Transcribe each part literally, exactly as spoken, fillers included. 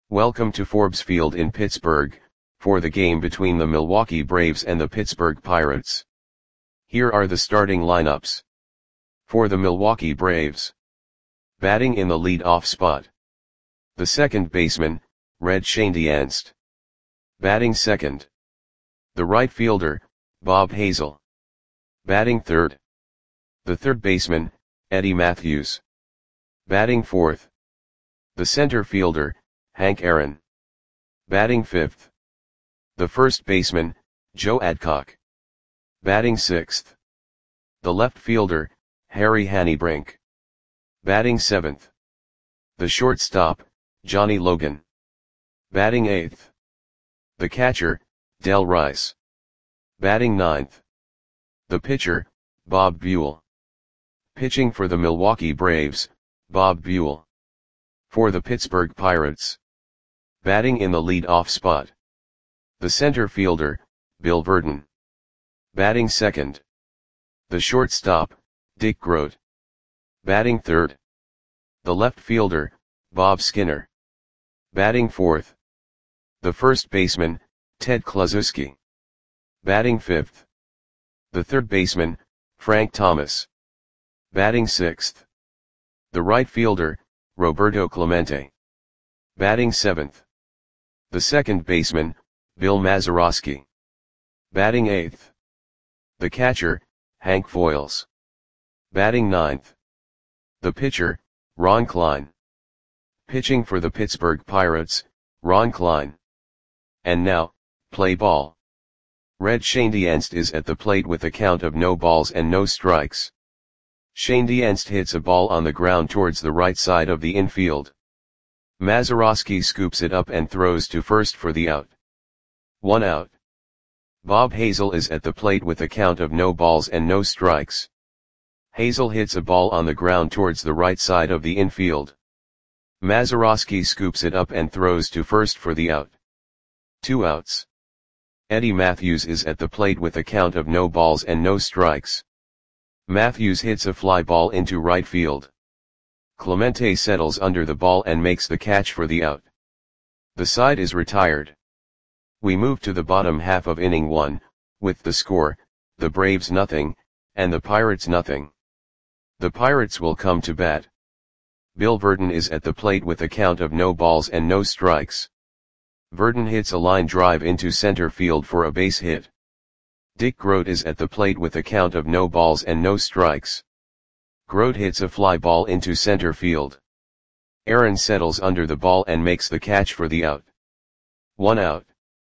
Welcome to Forbes Field in Pittsburgh, for the game between the Milwaukee Braves and the Pittsburgh Pirates. Here are the starting lineups. For the Milwaukee Braves. Batting in the lead-off spot. The second baseman, Red Schoendienst. Batting second. The right fielder, Bob Hazel. Batting third. The third baseman, Eddie Mathews. Batting fourth. The center fielder, Hank Aaron. Batting fifth. The first baseman, Joe Adcock. Batting sixth. The left fielder, Harry Hannebrink. Batting seventh. The shortstop, Johnny Logan. Batting eighth. The catcher, Del Rice. Batting ninth. The pitcher, Bob Buell. Pitching for the Milwaukee Braves, Bob Buell. For the Pittsburgh Pirates. Batting in the lead-off spot. The center fielder, Bill Virdon. Batting second. The shortstop, Dick Groat. Batting third. The left fielder, Bob Skinner. Batting fourth. The first baseman, Ted Kluszewski. Batting fifth. The third baseman, Frank Thomas. Batting sixth. The right fielder, Roberto Clemente. Batting seventh. The second baseman, Bill Mazeroski. Batting eighth. The catcher, Hank Foils. Batting ninth. The pitcher, Ron Klein. Pitching for the Pittsburgh Pirates, Ron Klein. And now, play ball. Red Schoendienst is at the plate with a count of no balls and no strikes. Schoendienst hits a ball on the ground towards the right side of the infield. Mazeroski scoops it up and throws to first for the out. One out. Bob Hazel is at the plate with a count of no balls and no strikes. Hazel hits a ball on the ground towards the right side of the infield. Mazeroski scoops it up and throws to first for the out. Two outs. Eddie Mathews is at the plate with a count of no balls and no strikes. Mathews hits a fly ball into right field. Clemente settles under the ball and makes the catch for the out. The side is retired. We move to the bottom half of inning one, with the score, the Braves nothing, and the Pirates nothing. The Pirates will come to bat. Bill Virdon is at the plate with a count of no balls and no strikes. Virdon hits a line drive into center field for a base hit. Dick Groat is at the plate with a count of no balls and no strikes. Groat hits a fly ball into center field. Aaron settles under the ball and makes the catch for the out. One out.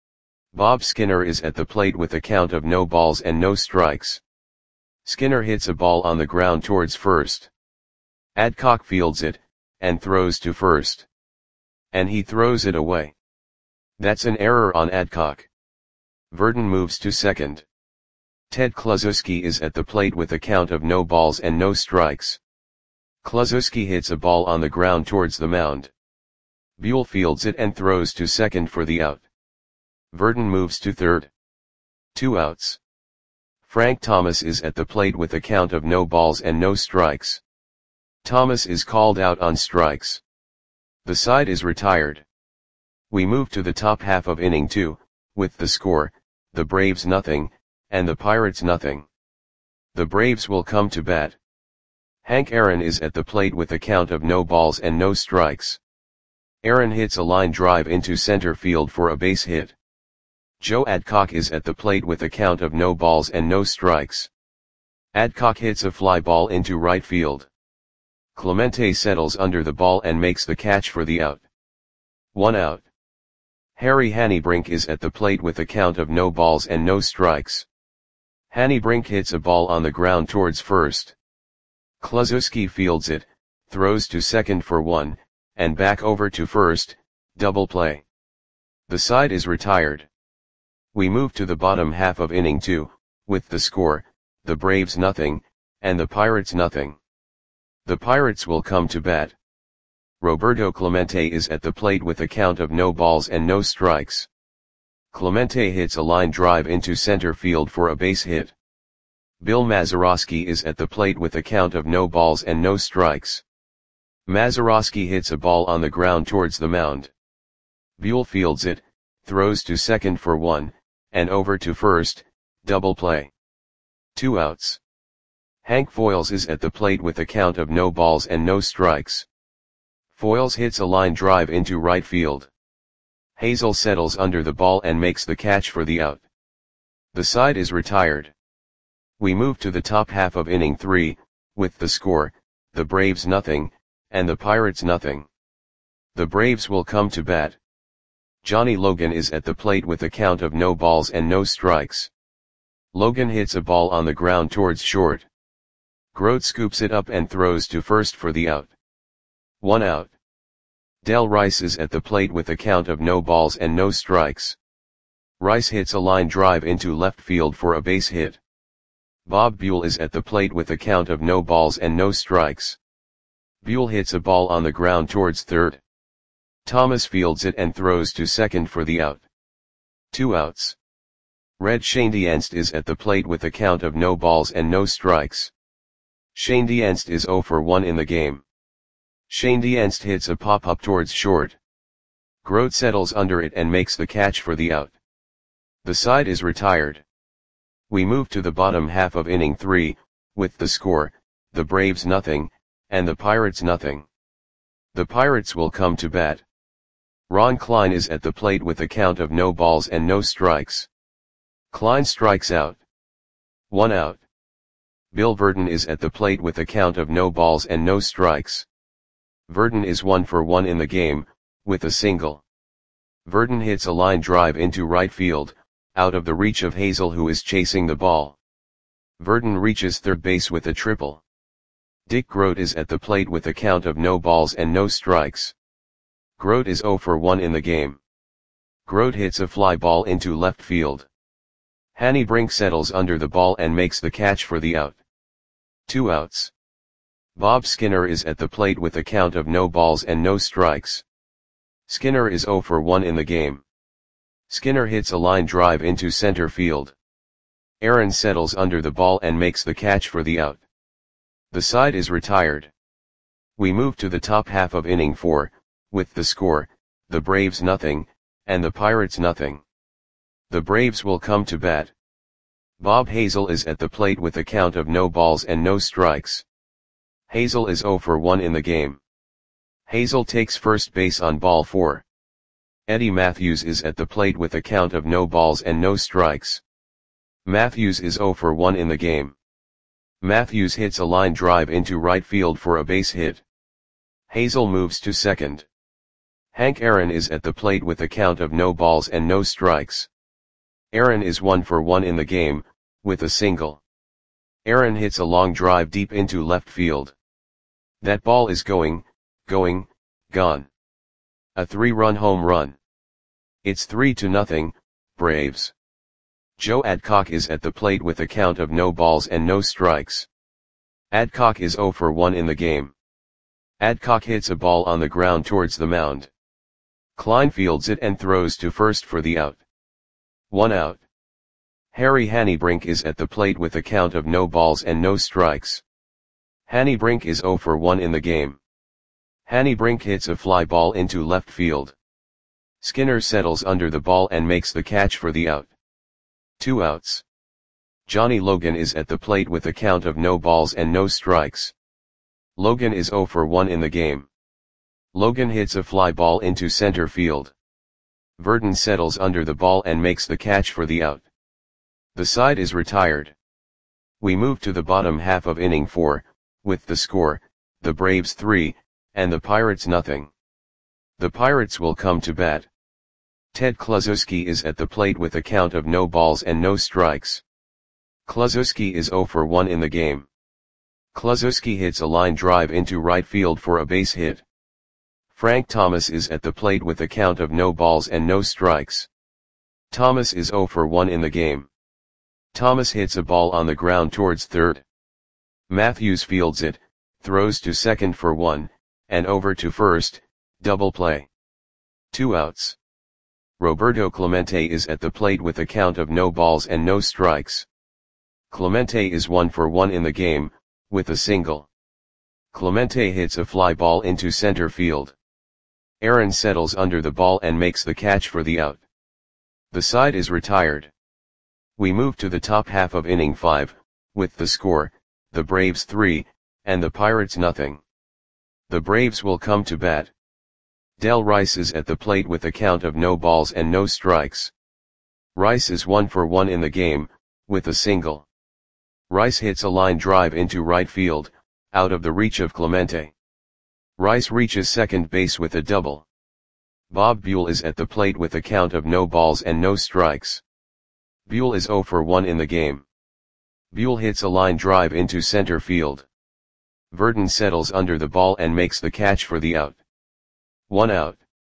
Bob Skinner is at the plate with a count of no balls and no strikes. Skinner hits a ball on the ground towards first. Adcock fields it, and throws to first. And he throws it away. That's an error on Adcock. Virdon moves to second. Ted Kluszewski is at the plate with a count of no balls and no strikes. Kluszewski hits a ball on the ground towards the mound. Buell fields it and throws to second for the out. Virdon moves to third. Two outs. Frank Thomas is at the plate with a count of no balls and no strikes. Thomas is called out on strikes. The side is retired. We move to the top half of inning two, with the score, the Braves nothing, and the Pirates nothing. The Braves will come to bat. Hank Aaron is at the plate with a count of no balls and no strikes. Aaron hits a line drive into center field for a base hit. Joe Adcock is at the plate with a count of no balls and no strikes. Adcock hits a fly ball into right field. Clemente settles under the ball and makes the catch for the out. One out. Harry Hannebrink is at the plate with a count of no balls and no strikes. Hannebrink hits a ball on the ground towards first. Kluszewski fields it, throws to second for one, and back over to first, double play. The side is retired. We move to the bottom half of inning two, with the score, the Braves nothing, and the Pirates nothing. The Pirates will come to bat. Roberto Clemente is at the plate with a count of no balls and no strikes. Clemente hits a line drive into center field for a base hit. Bill Mazeroski is at the plate with a count of no balls and no strikes. Mazeroski hits a ball on the ground towards the mound. Buell fields it, throws to second for one, and over to first, double play. Two outs. Hank Foils is at the plate with a count of no balls and no strikes. Foils hits a line drive into right field. Hazel settles under the ball and makes the catch for the out. The side is retired. We move to the top half of inning three, with the score, the Braves nothing, and the Pirates nothing. The Braves will come to bat. Johnny Logan is at the plate with a count of no balls and no strikes. Logan hits a ball on the ground towards short. Grote scoops it up and throws to first for the out. One out. Del Rice is at the plate with a count of no balls and no strikes. Rice hits a line drive into left field for a base hit. Bob Buell is at the plate with a count of no balls and no strikes. Buell hits a ball on the ground towards third. Thomas fields it and throws to second for the out. Two outs. Red Schoendienst is at the plate with a count of no balls and no strikes. Schoendienst is zero for one in the game. Schoendienst hits a pop-up towards short. Grote settles under it and makes the catch for the out. The side is retired. We move to the bottom half of inning three, with the score, the Braves nothing, and the Pirates nothing. The Pirates will come to bat. Ron Klein is at the plate with a count of no balls and no strikes. Klein strikes out. One out. Bill Verdon is at the plate with a count of no balls and no strikes. Verdon is one for one in the game, with a single. Verdon hits a line drive into right field, out of the reach of Hazel who is chasing the ball. Verdon reaches third base with a triple. Dick Grote is at the plate with a count of no balls and no strikes. Grote is zero for one in the game. Grote hits a fly ball into left field. Hanny Brink settles under the ball and makes the catch for the out. Two outs. Bob Skinner is at the plate with a count of no balls and no strikes. Skinner is zero for one in the game. Skinner hits a line drive into center field. Aaron settles under the ball and makes the catch for the out. The side is retired. We move to the top half of inning four, with the score, the Braves nothing, and the Pirates nothing. The Braves will come to bat. Bob Hazel is at the plate with a count of no balls and no strikes. Hazel is zero for one in the game. Hazel takes first base on ball four. Eddie Matthews is at the plate with a count of no balls and no strikes. Matthews is zero for one in the game. Matthews hits a line drive into right field for a base hit. Hazel moves to second. Hank Aaron is at the plate with a count of no balls and no strikes. Aaron is one for one in the game, with a single. Aaron hits a long drive deep into left field. That ball is going, going, gone. A three-run home run. It's three to nothing, Braves. Joe Adcock is at the plate with a count of no balls and no strikes. Adcock is zero for one in the game. Adcock hits a ball on the ground towards the mound. Klein fields it and throws to first for the out. One out. Harry Hannebrink is at the plate with a count of no balls and no strikes. Hannebrink is zero for one in the game. Hannebrink hits a fly ball into left field. Skinner settles under the ball and makes the catch for the out. Two outs. Johnny Logan is at the plate with a count of no balls and no strikes. Logan is zero for one in the game. Logan hits a fly ball into center field. Verdon settles under the ball and makes the catch for the out. The side is retired. We move to the bottom half of inning four, with the score, the Braves three, and the Pirates nothing. The Pirates will come to bat. Ted Kluszewski is at the plate with a count of no balls and no strikes. Kluszewski is zero for one in the game. Kluszewski hits a line drive into right field for a base hit. Frank Thomas is at the plate with a count of no balls and no strikes. Thomas is zero for one in the game. Thomas hits a ball on the ground towards third. Matthews fields it, throws to second for one, and over to first, double play. Two outs. Roberto Clemente is at the plate with a count of no balls and no strikes. Clemente is one for one in the game, with a single. Clemente hits a fly ball into center field. Aaron settles under the ball and makes the catch for the out. The side is retired. We move to the top half of inning five, with the score, the Braves three, and the Pirates nothing. The Braves will come to bat. Del Rice is at the plate with a count of no balls and no strikes. Rice is one for one in the game, with a single. Rice hits a line drive into right field, out of the reach of Clemente. Rice reaches second base with a double. Bob Buell is at the plate with a count of no balls and no strikes. Buell is zero for one in the game. Buell hits a line drive into center field. Verdon settles under the ball and makes the catch for the out. One out.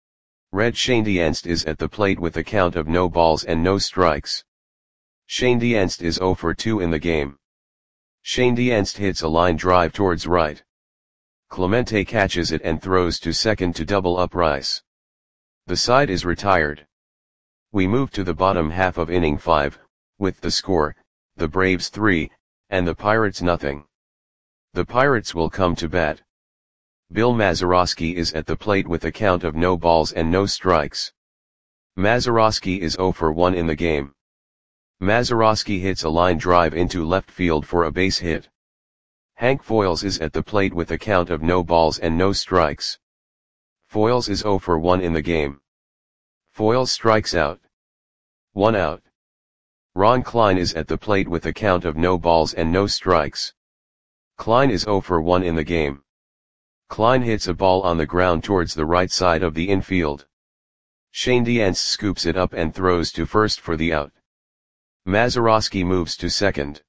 Red Schoendienst is at the plate with a count of no balls and no strikes. Schoendienst is zero for two in the game. Schoendienst hits a line drive towards right. Clemente catches it and throws to second to double up Rice. The side is retired. We move to the bottom half of inning five, with the score, the Braves three, and the Pirates nothing. The Pirates will come to bat. Bill Mazeroski is at the plate with a count of no balls and no strikes. Mazeroski is zero for one in the game. Mazeroski hits a line drive into left field for a base hit. Hank Foils is at the plate with a count of no balls and no strikes. Foils is zero for one in the game. Foils strikes out. One out. Ron Klein is at the plate with a count of no balls and no strikes. Klein is zero for one in the game. Klein hits a ball on the ground towards the right side of the infield. Schoendienst scoops it up and throws to first for the out. Mazeroski moves to second.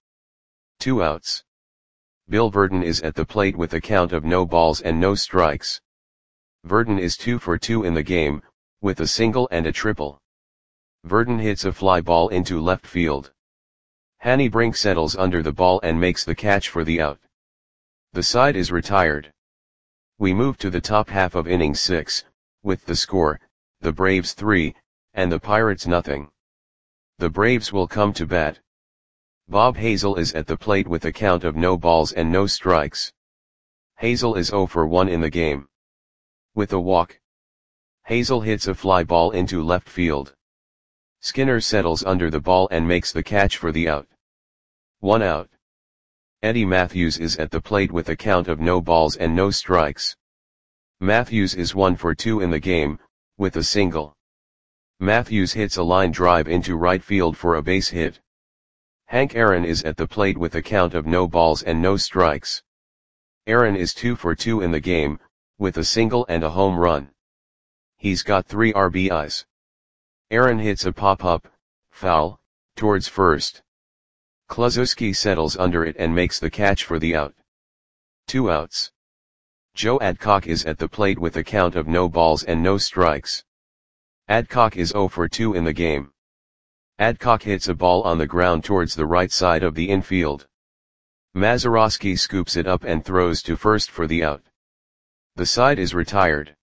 Two outs. Bill Verdon is at the plate with a count of no balls and no strikes. Verdon is two for two in the game, with a single and a triple. Verdon hits a fly ball into left field. Hanny Brink settles under the ball and makes the catch for the out. The side is retired. We move to the top half of inning six, with the score, the Braves three, and the Pirates nothing. The Braves will come to bat. Bob Hazel is at the plate with a count of no balls and no strikes. Hazel is zero for one in the game. With a walk. Hazel hits a fly ball into left field. Skinner settles under the ball and makes the catch for the out. One out. Eddie Matthews is at the plate with a count of no balls and no strikes. Matthews is one for two in the game, with a single. Matthews hits a line drive into right field for a base hit. Hank Aaron is at the plate with a count of no balls and no strikes. Aaron is two for two in the game, with a single and a home run. He's got three R B Is. Aaron hits a pop-up, foul, towards first. Kluszewski settles under it and makes the catch for the out. Two outs. Joe Adcock is at the plate with a count of no balls and no strikes. Adcock is zero for two in the game. Adcock hits a ball on the ground towards the right side of the infield. Mazeroski scoops it up and throws to first for the out. The side is retired.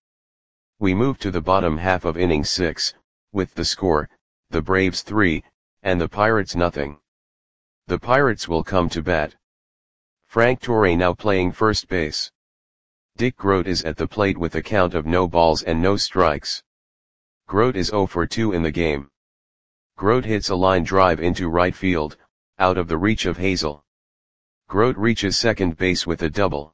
We move to the bottom half of inning six, with the score, the Braves three, and the Pirates nothing. The Pirates will come to bat. Frank Torre now playing first base. Dick Grote is at the plate with a count of no balls and no strikes. Grote is zero for two in the game. Grote hits a line drive into right field, out of the reach of Hazel. Grote reaches second base with a double.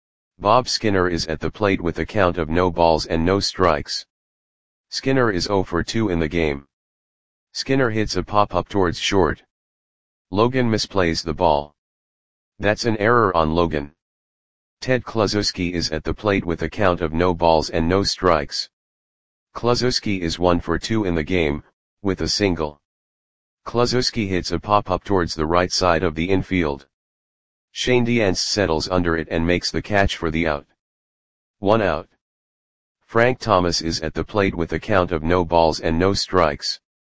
Bob Skinner is at the plate with a count of no balls and no strikes. Skinner is zero for two in the game. Skinner hits a pop-up towards short. Logan misplays the ball. That's an error on Logan. Ted Kluszewski is at the plate with a count of no balls and no strikes. Kluszewski is one for two in the game, with a single. Kluszewski hits a pop-up towards the right side of the infield. Schoendienst settles under it and makes the catch for the out. One out. Frank Thomas is at the plate with a count of no balls and no strikes.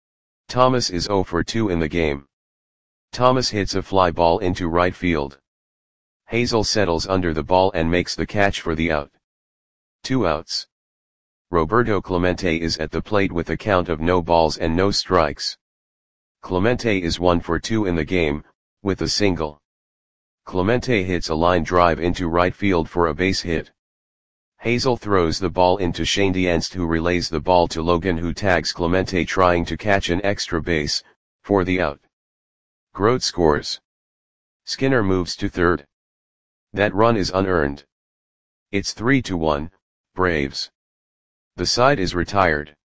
Thomas is zero for two in the game. Thomas hits a fly ball into right field. Hazel settles under the ball and makes the catch for the out. Two outs. Roberto Clemente is at the plate with a count of no balls and no strikes. Clemente is one for two in the game, with a single. Clemente hits a line drive into right field for a base hit. Hazel throws the ball into Schoendienst, who relays the ball to Logan, who tags Clemente trying to catch an extra base, for the out. Grote scores. Skinner moves to third. That run is unearned. It's three to one, Braves. The side is retired.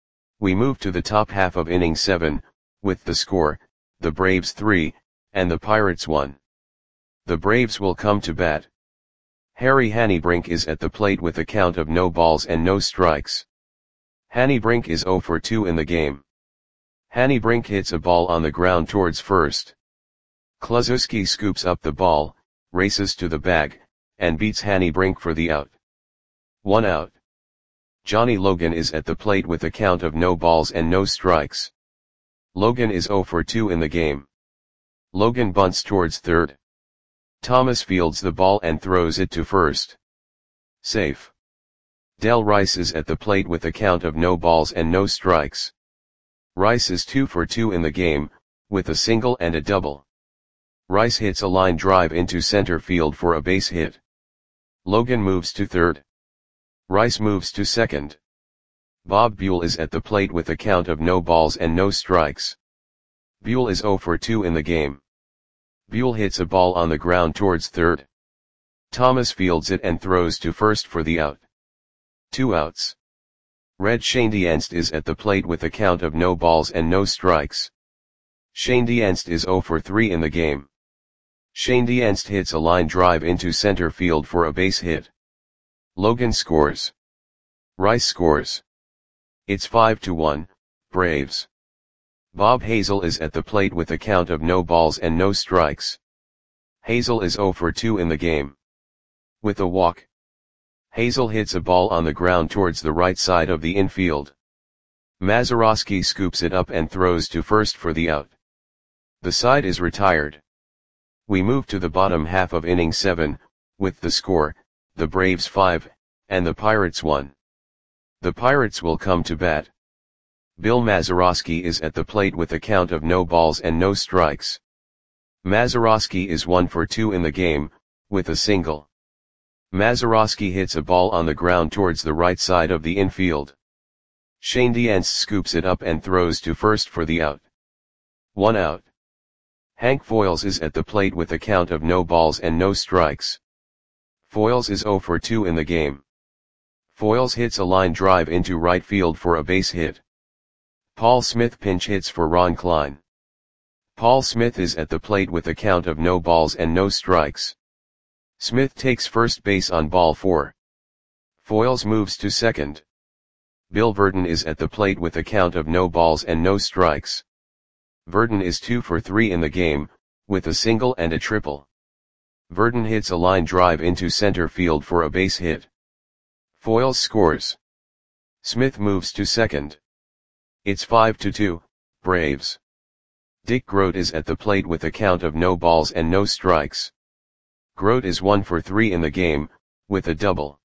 We move to the top half of inning seven, with the score, the Braves three, and the Pirates one. The Braves will come to bat. Harry Hannebrink is at the plate with a count of no balls and no strikes. Hannebrink is zero for two in the game. Hannebrink hits a ball on the ground towards first. Kluszewski scoops up the ball, races to the bag, and beats Hannebrink for the out. One out. Johnny Logan is at the plate with a count of no balls and no strikes. Logan is zero for two in the game. Logan bunts towards third. Thomas fields the ball and throws it to first. Safe. Del Rice is at the plate with a count of no balls and no strikes. Rice is two for two in the game, with a single and a double. Rice hits a line drive into center field for a base hit. Logan moves to third. Rice moves to second. Bob Buell is at the plate with a count of no balls and no strikes. Buell is zero for two in the game. Buell hits a ball on the ground towards third. Thomas fields it and throws to first for the out. Two outs. Red Schoendienst is at the plate with a count of no balls and no strikes. Schoendienst is zero for three in the game. Schoendienst hits a line drive into center field for a base hit. Logan scores. Rice scores. It's five to one, Braves. Bob Hazel is at the plate with a count of no balls and no strikes. Hazel is zero for two in the game. With a walk. Hazel hits a ball on the ground towards the right side of the infield. Mazeroski scoops it up and throws to first for the out. The side is retired. We move to the bottom half of inning seven, with the score, the Braves five, and the Pirates one. The Pirates will come to bat. Bill Mazeroski is at the plate with a count of no balls and no strikes. Mazeroski is one for two in the game, with a single. Mazeroski hits a ball on the ground towards the right side of the infield. Schoendienst scoops it up and throws to first for the out. One out. Hank Foils is at the plate with a count of no balls and no strikes. Foils is zero for two in the game. Foils hits a line drive into right field for a base hit. Paul Smith pinch hits for Ron Klein. Paul Smith is at the plate with a count of no balls and no strikes. Smith takes first base on ball four. Foils moves to second. Bill Verdon is at the plate with a count of no balls and no strikes. Verdon is two for three in the game, with a single and a triple. Verdon hits a line drive into center field for a base hit. Foils scores. Smith moves to second. It's five to two, Braves. Dick Grote is at the plate with a count of no balls and no strikes. Grote is one for three in the game, with a double.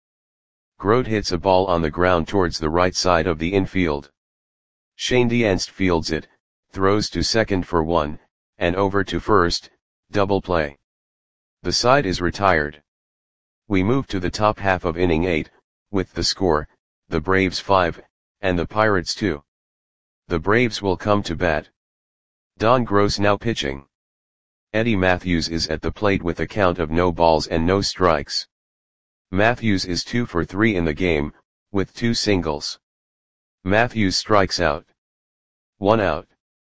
Grote hits a ball on the ground towards the right side of the infield. Schoendienst fields it, throws to second for one, and over to first, double play. The side is retired. We move to the top half of inning eight, with the score, the Braves five, and the Pirates two. The Braves will come to bat. Don Gross now pitching. Eddie Matthews is at the plate with a count of no balls and no strikes. Matthews is two for three in the game, with two singles. Matthews strikes out. One out.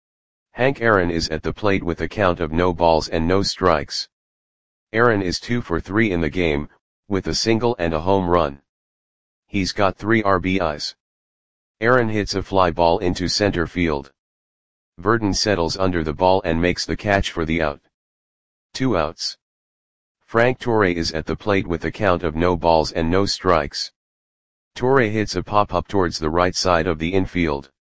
Hank Aaron is at the plate with a count of no balls and no strikes. Aaron is two for three in the game, with a single and a home run. He's got three R B Is. Aaron hits a fly ball into center field. Verdon settles under the ball and makes the catch for the out. Two outs. Frank Torre is at the plate with a count of no balls and no strikes. Torre hits a pop-up towards the right side of the infield.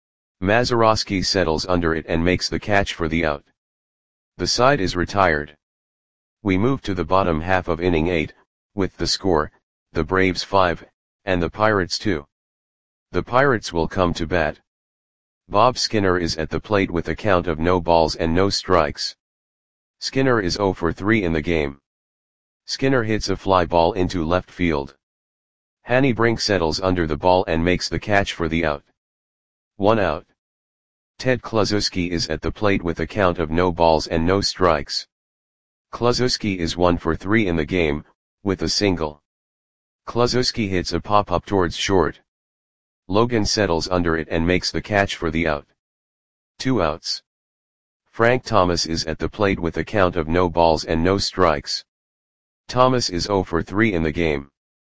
Mazeroski settles under it and makes the catch for the out. The side is retired. We move to the bottom half of inning eight, with the score, the Braves five, and the Pirates two. The Pirates will come to bat. Bob Skinner is at the plate with a count of no balls and no strikes. Skinner is zero for three in the game. Skinner hits a fly ball into left field. Hanny Brink settles under the ball and makes the catch for the out. One out. Ted Kluszewski is at the plate with a count of no balls and no strikes. Kluszewski is one for three in the game, with a single. Kluszewski hits a pop-up towards short. Logan settles under it and makes the catch for the out. Two outs. Frank Thomas is at the plate with a count of no balls and no strikes. Thomas is zero for three in the game.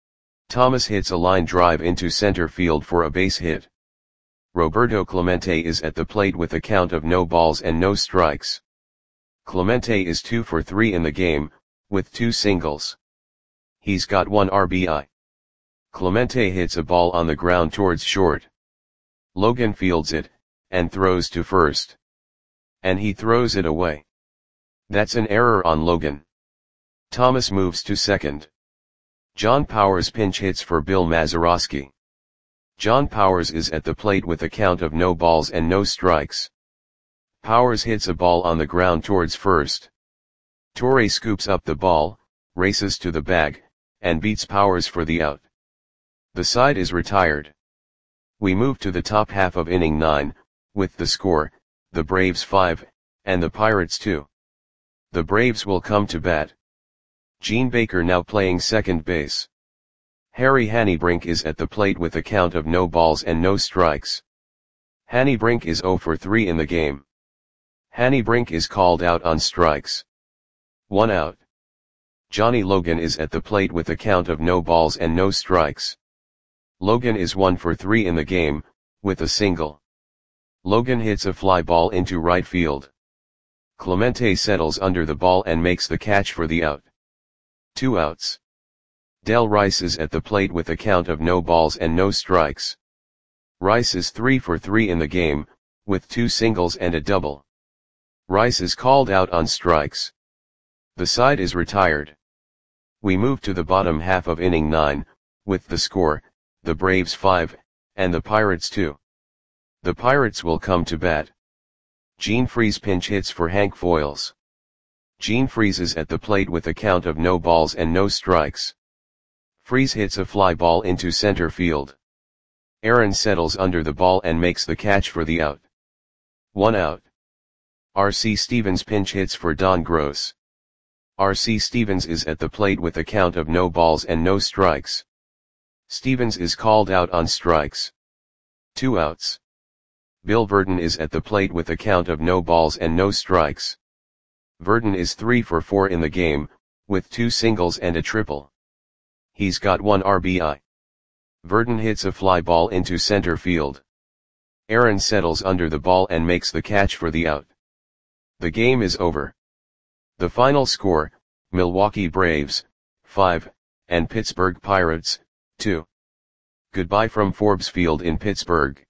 Thomas hits a line drive into center field for a base hit. Roberto Clemente is at the plate with a count of no balls and no strikes. Clemente is two for three in the game, with two singles. He's got one R B I. Clemente hits a ball on the ground towards short. Logan fields it, and throws to first. And he throws it away. That's an error on Logan. Thomas moves to second. John Powers pinch hits for Bill Mazeroski. John Powers is at the plate with a count of no balls and no strikes. Powers hits a ball on the ground towards first. Torre scoops up the ball, races to the bag, and beats Powers for the out. The side is retired. We move to the top half of inning nine, with the score, the Braves five, and the Pirates two. The Braves will come to bat. Gene Baker now playing second base. Harry Hannebrink is at the plate with a count of no balls and no strikes. Hannebrink is zero for three in the game. Hannebrink is called out on strikes. One out. Johnny Logan is at the plate with a count of no balls and no strikes. Logan is one for three in the game, with a single. Logan hits a fly ball into right field. Clemente settles under the ball and makes the catch for the out. Two outs. Del Rice is at the plate with a count of no balls and no strikes. Rice is three for three in the game, with two singles and a double. Rice is called out on strikes. The side is retired. We move to the bottom half of inning nine, with the score, the Braves five, and the Pirates two. The Pirates will come to bat. Gene Freese pinch hits for Hank Foils. Gene Freese is at the plate with a count of no balls and no strikes. Freese hits a fly ball into center field. Aaron settles under the ball and makes the catch for the out. One out. R C Stevens pinch hits for Don Gross. R C Stevens is at the plate with a count of no balls and no strikes. Stevens is called out on strikes. Two outs. Bill Verdon is at the plate with a count of no balls and no strikes. Verdon is three for four in the game, with two singles and a triple. He's got one R B I. Verdon hits a fly ball into center field. Aaron settles under the ball and makes the catch for the out. The game is over. The final score, Milwaukee Braves, five, and Pittsburgh Pirates, two. Goodbye from Forbes Field in Pittsburgh.